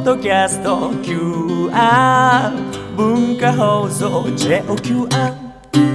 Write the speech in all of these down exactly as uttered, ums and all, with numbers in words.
ドキャスト キューアール 文化放送 ジェオキューアール。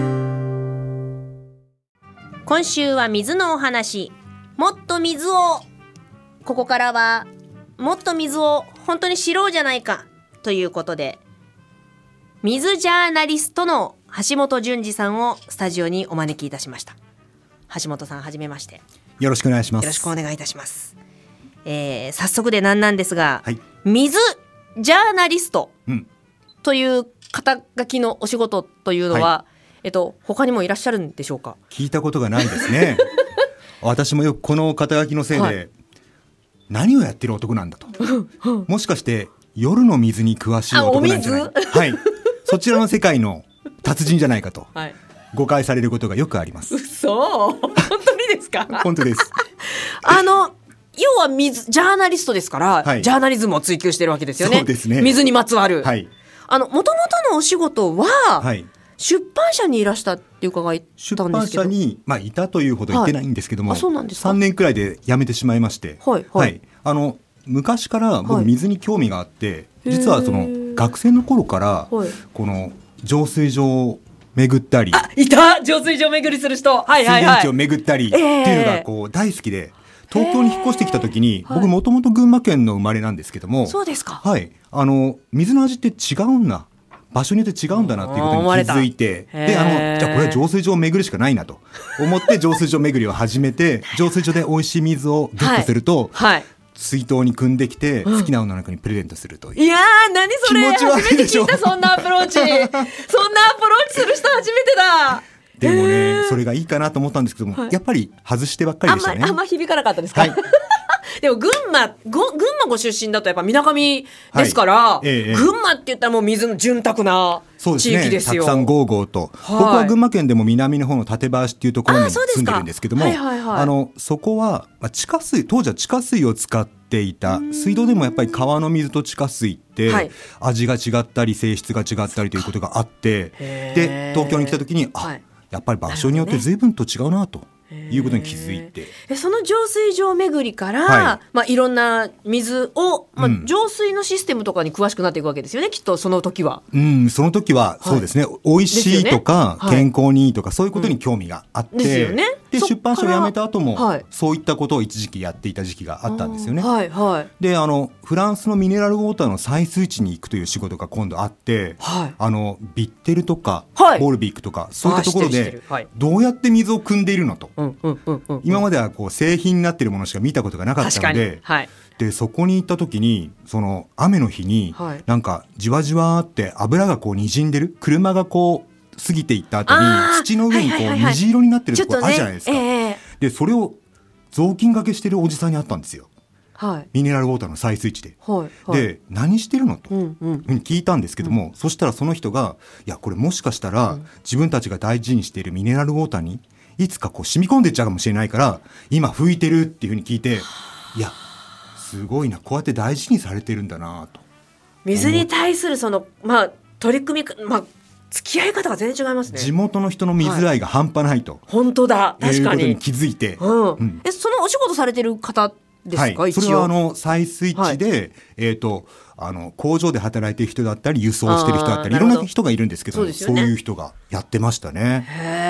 今週は水のお話、もっと水を。ここからはもっと水を本当に知ろうじゃないかということで、水ジャーナリストの橋本淳二さんをスタジオにお招きいたしました。橋本さん、はじめまして。 よろしくお願いします。 よろしくお願いいたします。えー、早速でなんなんですが、 はい、 水ジャーナリストうんという肩書きのお仕事というのは、はい、えっと、他にもいらっしゃるんでしょうか？ 聞いたことがないですね。私もよくこの肩書きのせいで、はい、何をやってる男なんだともしかして夜の水に詳しい男なんじゃない、はい、そちらの世界の達人じゃないかと、はい、誤解されることがよくあります。 嘘？本当にですか？ 本当です。 あの要は水ジャーナリストですから、 はい、 ジャーナリズムを追求してるわけですよね。 そうですね。 水にまつわる、 はい、 あの元々のお仕事は、はい、出版社にいらしたって伺いたんですけど。 出版社に、まあ、いたというほど言ってないんですけども、 はい、あ、そうなんですか。 さんねんくらいで辞めてしまいまして、はいはいはい、あの昔から僕水に興味があって、はい、実はその学生の頃から、はい、この浄水場を巡ったり、 あ、いた浄水場巡りする人、はいはいはい、 水源地を巡ったりっていうのがこう大好きで、東京に引っ越してきた時に、僕もともと群馬県の生まれなんですけども、 そうですか、 はい、あの水の味って違うんだ、場所によって違うんだなっていうことに気づいて、で、あのじゃあこれは浄水場を巡るしかないなと思って浄水場巡りを始めて浄水場で美味しい水をゲットすると、はいはい、水筒に汲んできて好きな女の子にプレゼントするという、 いやー、何それ、 気持ち悪いでしょ。 初めて聞いた、そんなアプローチそんなアプローチする人初めてだ。 でもね、それがいいかなと思ったんですけども、はい、やっぱり外してばっかりでしたね。 あんま、あんま響かなかったですか？はい、でも群馬ご、群馬ご出身だとやっぱみなかみですから、はい、ええ、群馬って言ったらもう水の潤沢な地域ですよ。 たくさんゴーゴーと、はい、僕は群馬県でも南の方の館林っていうところに住んでるんですけども、はいはいはい、あのそこは地下水、当時は地下水を使っていた。水道でもやっぱり川の水と地下水って、はい、味が違ったり性質が違ったりということがあって、で東京に来た時に、あ、はい、やっぱり場所によって随分と違うなということに気づいて、 えその浄水場巡りから、はい、まあ、いろんな水を、まあ、うん、浄水のシステムとかに詳しくなっていくわけですよね、きっとその時は。 うん、その時はそうですね、はい、美味しいとか、ね、健康にいいとか、そういうことに興味があって、うん、ですよね。で出版社を辞めた後も、はい、そういったことを一時期やっていた時期があったんですよね。はいはい、であのフランスのミネラルウォーターの採水地に行くという仕事が今度あって、はい、あのビッテルとか、はい、ボールビックとかそういったところでどうやって水を汲んでいるのと、うんうんうんうん、今まではこう製品になっているものしか見たことがなかったので、はい、でそこに行った時にその雨の日に、はい、なんかじわじわって油がこう滲んでる、車がこう過ぎていった後に土の上にこう虹色になってるところあるじゃないですか、ね、えー、でそれを雑巾がけしてるおじさんに会ったんですよ、はい、ミネラルウォーターの採水地で、はいはい、で何してるのと、うんうん、聞いたんですけども、うん、そしたらその人が、いやこれもしかしたら、うん、自分たちが大事にしているミネラルウォーターにいつかこう染み込んでいっちゃうかもしれないから今拭いてるっていうふうに聞いて、いやすごいな、こうやって大事にされてるんだなと。 水に対するその、まあ、取り組み、まあ付き合い方が全然違いますね。 地元の人の水愛が半端ないと、はい、 本当だ、確かに、 いうことに気づいて、 うんうん、えそのお仕事されてる方ですか？はい、 それはあの採水地で、はい、えーと、あの工場で働いている人だったり輸送している人だったりいろんな人がいるんですけど、そうですよね、そういう人がやってましたね。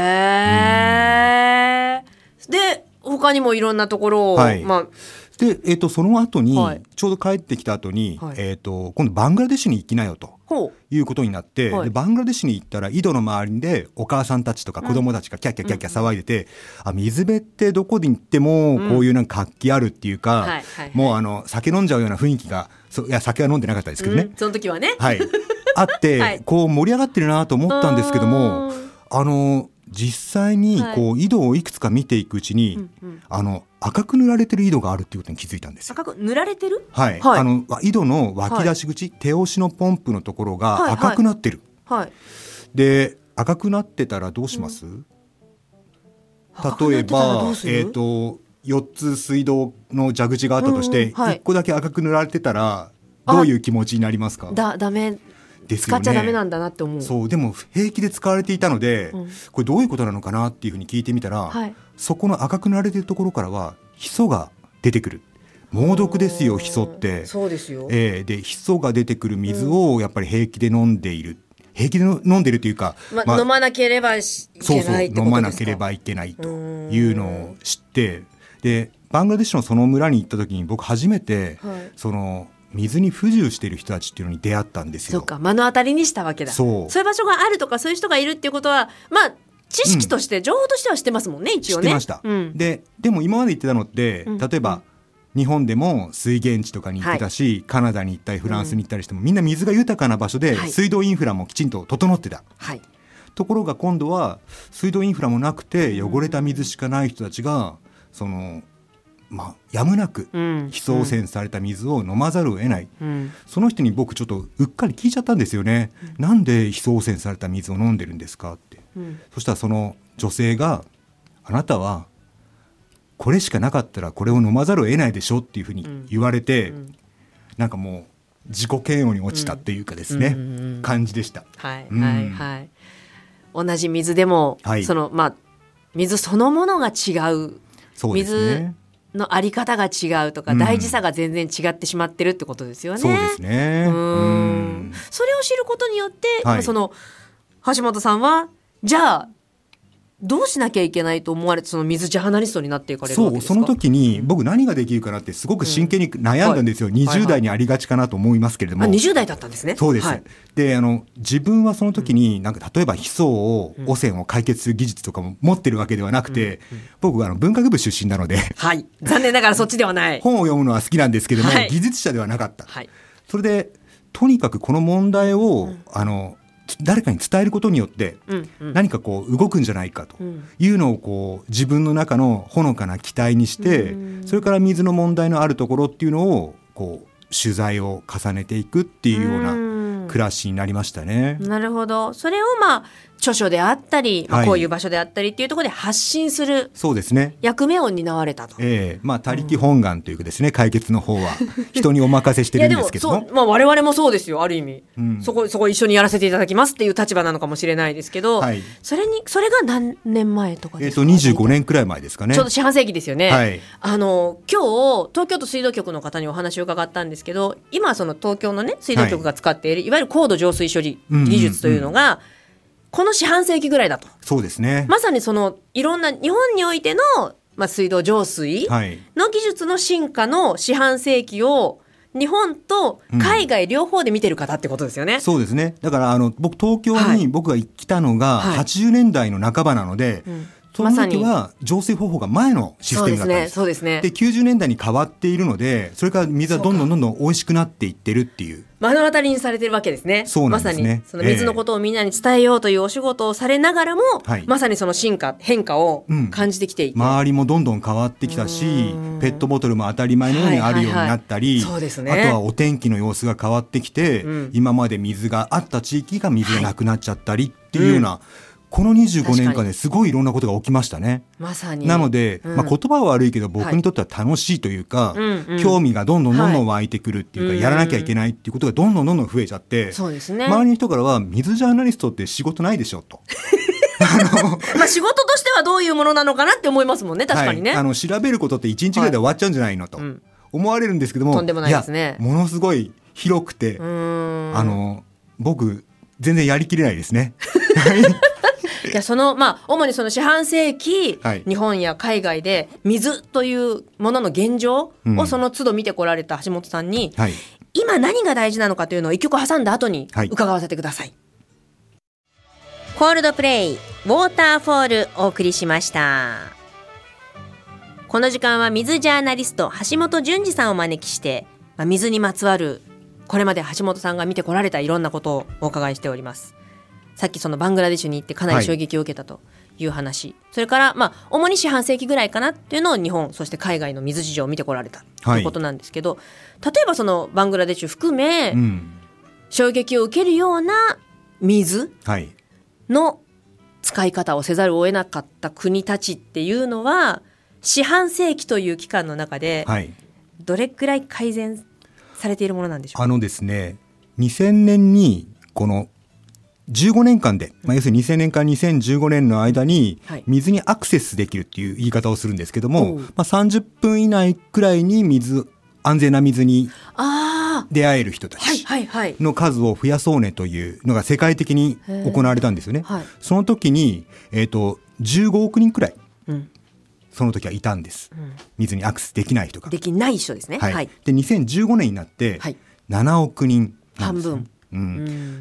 へー、で他にもいろんなところを、はい、まあでえー、とその後に、はい、ちょうど帰ってきた後に、はい、えー、と今度バングラデシュに行きなよということになって、はい、でバングラデシュに行ったら井戸の周りでお母さんたちとか子供たちがキャッキャッキャッキャ騒いでて、うん、あ水辺ってどこに行ってもこういうなんか活気あるっていうか、うん、はいはい、もうあの酒飲んじゃうような雰囲気が、そいや酒は飲んでなかったですけどね、うん、 その時はね、 はい、あって、はい、こう盛り上がってるなと思ったんですけども、あの実際にこう井戸をいくつか見ていくうちに、はい、うんうん、あの赤く塗られてる井戸があるっていうことに気づいたんですよ。 赤く塗られてる？ はい、はい、あの井戸の湧き出し口、はい、手押しのポンプのところが赤くなってる、はいはい、で赤くなってたらどうします？うん、例えば、えーと、よっつ水道の蛇口があったとして、うんうん、はい、いっこだけ赤く塗られてたらどういう気持ちになりますか？ だダメですよね、使っちゃダメなんだなって思う。 そう、でも平気で使われていたので、うん、これどういうことなのかなっていうふうに聞いてみたら、はい、そこの赤く塗られているところからはヒ素が出てくる、 猛毒ですよ、ヒ素って。 そうですよ、 えー、でヒ素が出てくる水をやっぱり平気で飲んでいる、平気で飲んでるというか、 ままあ、飲まなければいけないってことですか。そうそう、 飲まなければいけないというのを知って、でバングラデシュのその村に行った時に僕初めて、はい、その水に不自由している人たちっていうのに出会ったんですよ。 そうか、目の当たりにしたわけだ。そう、そういう場所があるとかそういう人がいるっていうことは、まあ知識として、うん、情報としては知ってますもんね、一応ね。 知ってました、うん、で, でも今まで言ってたのって、うん、例えば、うん日本でも水源地とかに行ってたし、はい、カナダに行ったりフランスに行ったりしても、うん、みんな水が豊かな場所で、はい、水道インフラもきちんと整ってた、はい、ところが今度は水道インフラもなくて汚れた水しかない人たちがその、まあ、やむなくヒ素汚染された水を飲まざるを得ない、うん、その人に僕ちょっとうっかり聞いちゃったんですよね、うん、なんでヒ素汚染された水を飲んでるんですかって、うん、そしたらその女性が、あなたはこれしかなかったらこれを飲まざるを得ないでしょっていうふうに言われて、うん、なんかもう自己嫌悪に落ちたっていうかですね、うんうんうん、感じでした、 はいはいはい、同じ水でも、はい、そのまあ、水そのものが違う、そうですね、水のあり方が違うとか、うん、大事さが全然違ってしまってるってことですよね。 そうですね、うん、 それを知ることによって、はい、その橋本さんはじゃあどうしなきゃいけないと思われて、その水ジャーナリストになっていかれるわけですか。 そう、その時に僕何ができるかなってすごく真剣に悩んだんですよ、うん、にじゅう代にありがちかなと思いますけれども、 はいはい、あ、にじゅう代だったんですね。 そうです、 はい、 であの自分はその時になんか例えばヒ素を汚染を解決する技術とかも持ってるわけではなくて、うんうん、僕はあの文学部出身なので、 はい、残念ながらそっちではない本を読むのは好きなんですけども、はい、技術者ではなかった、はい、それでとにかくこの問題を、うん、あの誰かに伝えることによって何かこう動くんじゃないかというのをこう自分の中のほのかな期待にして、それから水の問題のあるところっていうのをこう取材を重ねていくっていうような暮らしになりましたね。 なるほど。それをまあ著書であったり、まあ、こういう場所であったりっていうところで発信する役目を担われたと。 えーまあ、他力本願というかですね、うん、解決の方は人にお任せしてるんですけども。いやでもそう、まあ、 我々もそうですよ、ある意味、うん、そこそこ一緒にやらせていただきますっていう立場なのかもしれないですけど、はい、それにそれが何年前とかですか。 えー、とにじゅうごねんくらい前ですかね。 ちょうど四半世紀ですよね、はい、あの今日東京都水道局の方にお話を伺ったんですけど、今その東京のね水道局が使っている、はい、いわゆる高度浄水処理技術というのが、うんうんうん、この四半世紀ぐらいだと。 そうですね。 まさにそのいろんな日本においての、まあ、水道浄水の技術の進化の四半世紀を日本と海外両方で見てる方ってことですよね、 うん、そうですね。だからあの僕東京に僕が来たのがはちじゅうねんだいの半ばなので、はいはい、うん、その時は浄水方法が前のシステムだったんです。 そうですね、そうですね。 できゅうじゅうねんだいに変わっているので、それから水はどんどんどんどん美味しくなっていってるっていう、 目の当たりにされてるわけですね。 そうなんですね。 まさにその水のことをみんなに伝えようというお仕事をされながらも、えー、まさにその進化変化を感じてきていて、 うん、周りもどんどん変わってきたし、ペットボトルも当たり前のようにあるようになったり、 そうですね、 あとはお天気の様子が変わってきて、うん、今まで水があった地域が水がなくなっちゃったりっていうような、はい、うん、このにじゅうごねんかんですごいいろんなことが起きましたね。 まさに。 なので、うん、まあ、言葉は悪いけど僕にとっては楽しいというか、はい、興味がどんどんどんどん湧いてくるっていうか、はい、やらなきゃいけないっていうことがどんどんどんどん増えちゃって、 そうですね、 周りの人からは水ジャーナリストって仕事ないでしょとあのまあ仕事としてはどういうものなのかなって思いますもんね。確かにね、 はい、あの調べることっていちにちぐらいで終わっちゃうんじゃないのと思われるんですけども、 とんでもないですね。 いやものすごい広くて、うーん、あの僕全然やりきれないですねいやそのまあ主にその四半世紀、はい、日本や海外で水というものの現状をその都度見てこられた橋本さんに、うん、はい、今何が大事なのかというのを一曲挟んだ後に伺わせてください、はい、コールドプレイウォーターフォールお送りしました。この時間は水ジャーナリスト橋本淳二さんをお招きして、まあ、水にまつわるこれまで橋本さんが見てこられたいろんなことをお伺いしております。さっきそのバングラデシュに行ってかなり衝撃を受けたという話、はい、それからまあ主に四半世紀ぐらいかなっていうのを日本そして海外の水事情を見てこられたということなんですけど、はい、例えばそのバングラデシュ含め、うん、衝撃を受けるような水の使い方をせざるを得なかった国たちっていうのは四半世紀という期間の中でどれくらい改善されているものなんでしょうか。 あのですね、にせんねんにこのじゅうごねんかんで、まあ、要するににせんねんからにせんじゅうごねんの間に水にアクセスできるっていう言い方をするんですけども、はい、まあ、さんじゅっぷん以内くらいに水安全な水に出会える人たちの数を増やそうねというのが世界的に行われたんですよね、はい、その時に、えーと、じゅうごおくにんくらい、うん、その時はいたんです、うん、水にアクセスできない人ができない人ですね、 はいはい、でにせんじゅうごねんになってななおくにんなんです、ね、 半分、 うんうん、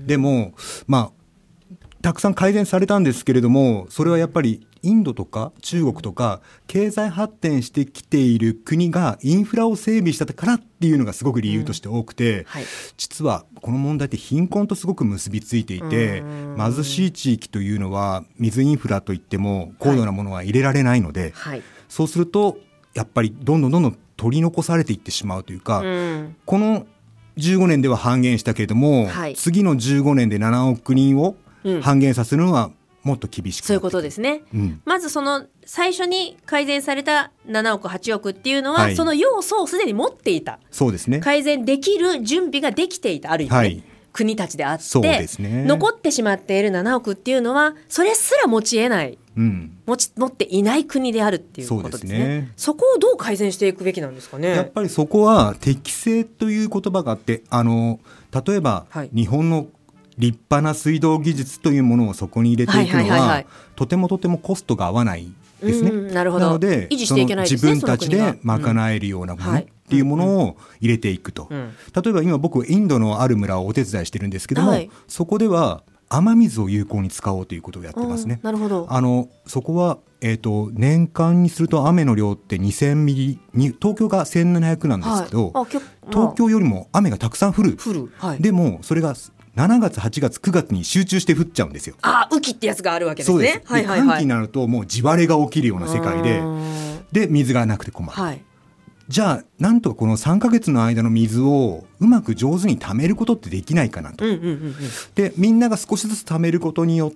でもまあたくさん改善されたんですけれども、それはやっぱりインドとか中国とか経済発展してきている国がインフラを整備したからっていうのがすごく理由として多くて、うんはい、実はこの問題って貧困とすごく結びついていて、貧しい地域というのは水インフラといっても高度なものは入れられないので、はい、そうするとやっぱりどんどんどんどん取り残されていってしまうというか、うん、このじゅうごねんでは半減したけれども、はい、次のじゅうごねんでななおくにんを半減させるのはもっと厳しくなってくる。 そういうことですね、うん、まずその最初に改善されたななおくはちおくっていうのは、はい、その要素をすでに持っていた。 そうですね、 改善できる準備ができていたある意味、ねはい、国たちであって、 そうですね、 残ってしまっているななおくっていうのはそれすら持ち得ない、うん、持ち持っていない国であるっていうことですね。 そうですね。そこをどう改善していくべきなんですかね。 やっぱりそこは適正という言葉があって、あの例えば、はい、日本の立派な水道技術というものをそこに入れていくのは、はいはいはいはい、とてもとてもコストが合わないですね、うん、 なるほど。なので維持していけないですね、 自分たちで賄えるようなものっていうものを入れていくと、うんはいうん、例えば今僕インドのある村をお手伝いしてるんですけども、はい、そこでは雨水を有効に使おうということをやってますね。 なるほど。 あのそこは、えーと、年間にすると雨の量ってにせんミリに、東京がせんななひゃくなんですけど、はい、東京よりも雨がたくさん降る、 降る、はい、 でもそれがしちがつはちがつくがつに集中して降っちゃうんですよ。 あ、雨季ってやつがあるわけですね。 そうです、はいはいはい、寒気になるともう地割れが起きるような世界で、で水がなくて困る、はい、じゃあなんとかこのさんかげつの間の水をうまく上手に貯めることってできないかなと、うんうんうんうん、でみんなが少しずつ貯めることによって、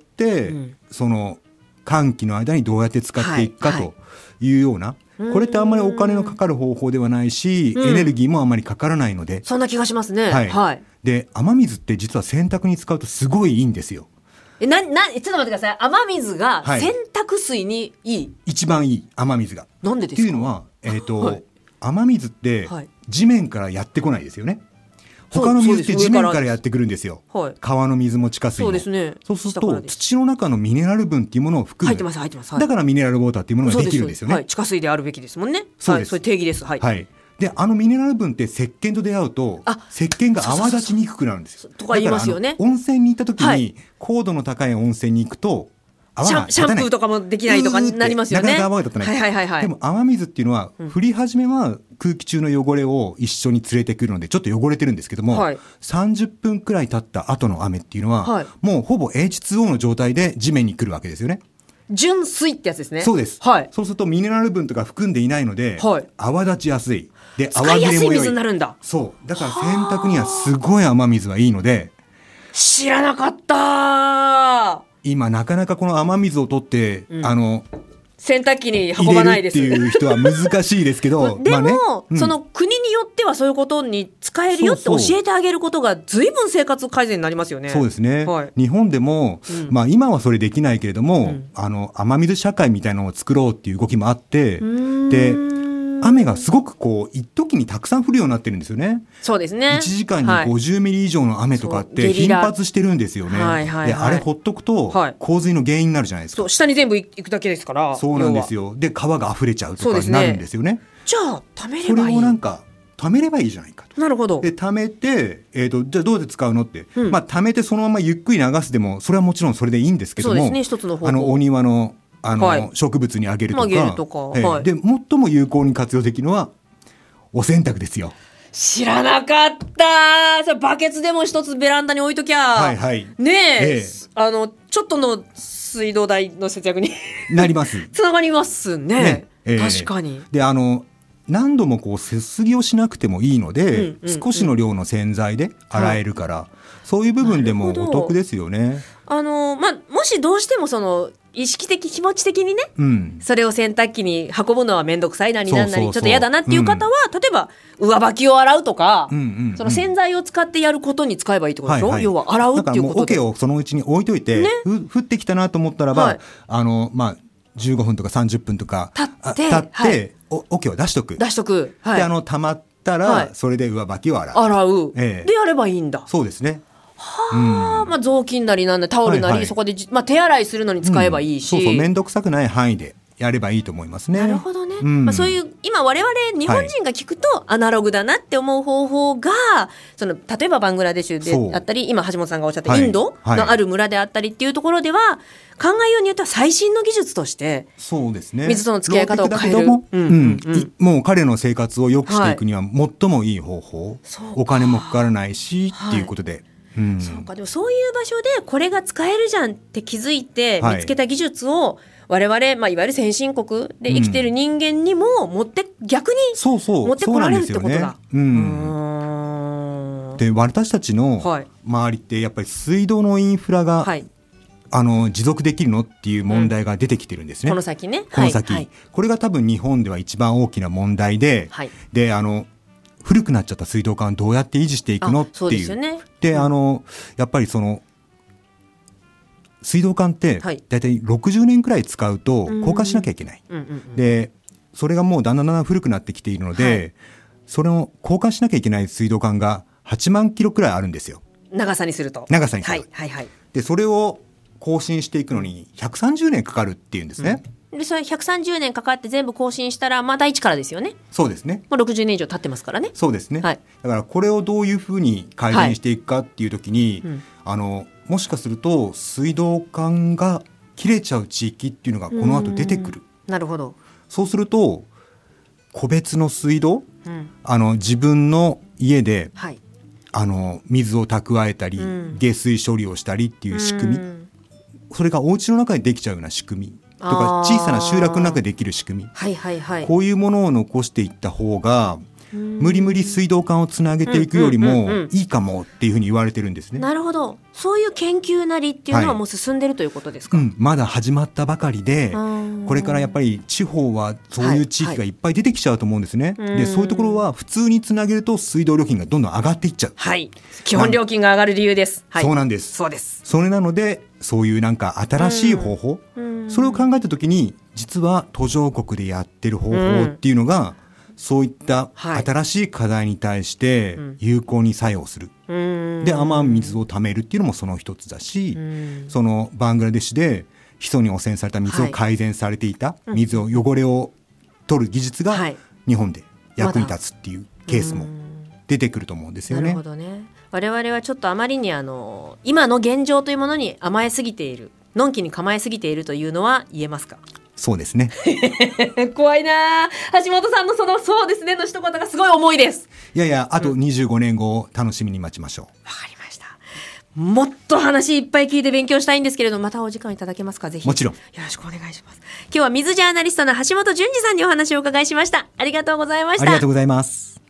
うん、その寒気の間にどうやって使っていくかというような、はいはい、これってあんまりお金のかかる方法ではないし、うん、エネルギーもあんまりかからないので、 そんな気がしますね、 はいはい、で雨水って実は洗濯に使うとすごいいいんですよ。 えななちょっと待ってください。雨水が洗濯水にいい、はい、 一番いい雨水が。 なんでですか。 っていうのは、えーとはい、雨水って地面からやってこないですよね。他の水って地面からやってくるんですよ、はい、川の水も地下水も。 そうですね。 そうすると土の中のミネラル分っていうものを含む、 入ってます入ってます、はい、 だからミネラルウォーターっていうものができるんですよね。 はい、地下水であるべきですもんね。 そうです、 はい、そういう定義です。はい、 はい、であのミネラル分って石鹸と出会うと石鹸が泡立ちにくくなるんですよ。 とか言いますよね。 温泉に行った時に、はい、高度の高い温泉に行くと泡がシャンプーとかもできないとかなりますよね。 なかなか泡が立たない、 はいはいはいはい、 でも雨水っていうのは、うん、降り始めは空気中の汚れを一緒に連れてくるのでちょっと汚れてるんですけども、はい、さんじゅっぷんくらい経った後の雨っていうのは、はい、もうほぼ エイチツーオー の状態で地面に来るわけですよね。 純水ってやつですね。 そうです、はい、そうするとミネラル分とか含んでいないので、はい、泡立ちやすいで泡切れも良い。 使いやすい水になるんだ。 そうだから洗濯にはすごい雨水はいいので。 知らなかった。 今なかなかこの雨水を取って、うん、あの洗濯機に運ばないです入れるっていう人は難しいですけどでも、 まあねうん、その国によってはそういうことに使えるよって教えてあげることが随分生活改善になりますよね。 そうですね、はい、日本でも、うんまあ、今はそれできないけれども、うん、あの雨水社会みたいなのを作ろうっていう動きもあって、で雨がすごくこう一時にたくさん降るようになってるんですよね。 そうですね。 いちじかんにごじゅうミリ以上の雨とかって頻発してるんですよね、はいはいはい、であれほっとくと洪水の原因になるじゃないですか、 そう下に全部行くだけですから。 そうなんですよ。で川が溢れちゃうとかになるんですよ ね, ねじゃあ貯めればいい。 それをなんか貯めればいいじゃないかと。 なるほど。 で貯めて、えーと、じゃあどうやって使うのって、うんまあ、貯めてそのままゆっくり流すでもそれはもちろんそれでいいんですけども、 そうですね、一つの方法。 あのお庭のあの、はい、植物にあげるとか、 あげるとか、 えーはい、で最も有効に活用できるのはお洗濯ですよ。 知らなかった。それバケツでも一つベランダに置いときゃ、はいはい、ねえ、ええ、あのちょっとの水道代の節約になりますつながりますね、ねええ、確かに。 であの何度もこうすすぎをしなくてもいいので、うんうんうん、少しの量の洗剤で洗えるから、はい、そういう部分でもお得ですよね。 あの、まあ、もしどうしてもその意識的気持ち的にね、うん、それを洗濯機に運ぶのはめんどくさいなになんなりちょっと嫌だなっていう方は、うん、例えば上履きを洗うとか、うんうんうん、その洗剤を使ってやることに使えばいいってことでしょ、はいはい、要は洗うっていうことで。だからもう桶をそのうちに置いといて、ね、降ってきたなと思ったらば、はい、あのまあじゅうごふんとかさんじゅっぷんとか経って経って、はい、お桶を出しとく出しとく、 はい、であの溜まっったら、はい、それで上履きを洗う洗う、ええ、でやればいいんだ。 そうですね。 はあ、うん、まあ、雑巾なりなんだタオルなり、はいはい、そこで、まあ、手洗いするのに使えばいいし、 うん、そうそう面倒くさくない範囲でやればいいと思いますね。 なるほどね、うんまあ、そういう今我々日本人が聞くとアナログだなって思う方法が、はい、その例えばバングラデシュであったり今橋本さんがおっしゃったインドのある村であったりっていうところでは、はいはい、考えようによっては最新の技術としてそうですね水との付き合い方を変える、 も、うんうんうん、もう彼の生活を良くしていくには最もいい方法、はい、お金もかからないし、はい、っていうことで、うん、 そうか。でもそういう場所でこれが使えるじゃんって気づいて見つけた技術を我々、まあ、いわゆる先進国で生きてる人間にも持って、うん、逆に持ってこられるってことだ。 うん、で私たちの周りってやっぱり水道のインフラが、はい、あの持続できるのっていう問題が出てきてるんですね、 うん、この先ねこの先、はいはい、これが多分日本では一番大きな問題で、はい、であの古くなっちゃった水道管をどうやって維持していくのっていう。そうですよね。で、あのやっぱりその水道管ってだいたいろくじゅうねんくらい使うと交換しなきゃいけない、うんうんうん、でそれがもうだんだんだんだん古くなってきているので、はい、それを交換しなきゃいけない水道管がはちまんキロくらいあるんですよ。 長さにすると長さにすると、 はいはいはい、でそれを更新していくのにひゃくさんじゅうねんかかるっていうんですね、 うん、でそれひゃくさんじゅうねんかかって全部更新したらまた一からですよね。 そうですね。 もうろくじゅうねん以上経ってますからね。 そうですね、はい、だからこれをどういうふうに改善していくかっていう時に、はいうん、あのもしかすると水道管が切れちゃう地域っていうのがこの後出てくる。 なるほど。 そうすると個別の水道、うん、あの自分の家で、はい、あの水を蓄えたり、うん、下水処理をしたりっていう仕組み、うん、それがお家の中でできちゃうような仕組みとか小さな集落の中でできる仕組み、はいはいはい、こういうものを残していった方が無理無理水道管をつなげていくよりもいいかもっていうふうに言われてるんですね。 なるほど。そういう研究なりっていうのはもう進んでるということですか。 はいうん、まだ始まったばかりでこれからやっぱり地方はそういう地域がいっぱい出てきちゃうと思うんですね、はいはい、でそういうところは普通につなげると水道料金がどんどん上がっていっちゃう、 はい、基本料金が上がる理由です、 はい、そうなんです。 そうです。 それなのでそういうなんか新しい方法、それを考えたときに実は途上国でやってる方法っていうのが、そういった新しい課題に対して有効に作用する、はい、で雨水を貯めるっていうのもその一つだし、そのバングラデシュでヒ素に汚染された水を改善されていた、はい、水を汚れを取る技術が日本で役に立つっていうケースも出てくると思うんですよね。 なるほどね。我々はちょっとあまりにあの今の現状というものに甘えすぎている、のんきに構えすぎているというのは言えますか。 そうですね怖いな。橋本さんのそのそうですねの一言がすごい重いです。 いやいやあとにじゅうごねんごを楽しみに待ちましょう。わ、 うん、かりました。もっと話いっぱい聞いて勉強したいんですけれどまたお時間いただけますか。ぜひもちろんよろしくお願いします。今日は水ジャーナリストの橋本淳二さんにお話をお伺いしました。ありがとうございました。 ありがとうございます。